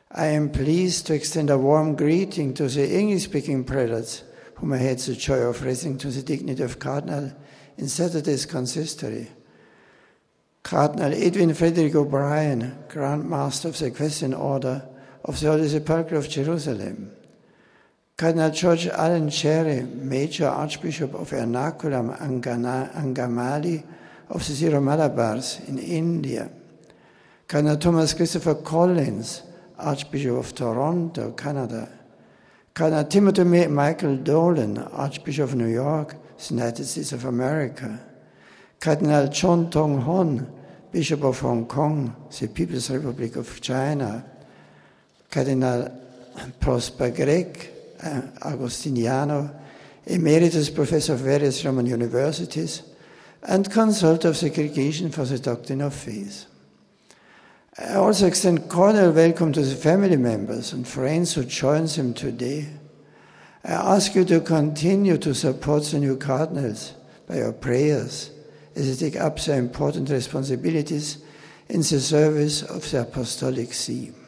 I am pleased to extend a warm greeting to the English-speaking prelates, whom I had the joy of raising to the dignity of Cardinal in Saturday's consistory. Cardinal Edwin Frederick O'Brien, Grand Master of the Equestrian Order of the Holy Sepulchre of Jerusalem. Cardinal George Allen Cherry, Major Archbishop of Ernakulam Angamali of the Syro-Malabars in India. Cardinal Thomas Christopher Collins, Archbishop of Toronto, Canada. Cardinal Timothy Michael Dolan, Archbishop of New York, United States of America. Cardinal John Tong Hon, Bishop of Hong Kong, the People's Republic of China. Cardinal Prosper Gregg, Agostiniano, Emeritus Professor of various Roman universities, and Consultor of the Congregation for the Doctrine of Faith. I also extend cordial welcome to the family members and friends who join them today. I ask you to continue to support the new cardinals by your prayers as they take up their important responsibilities in the service of the Apostolic See.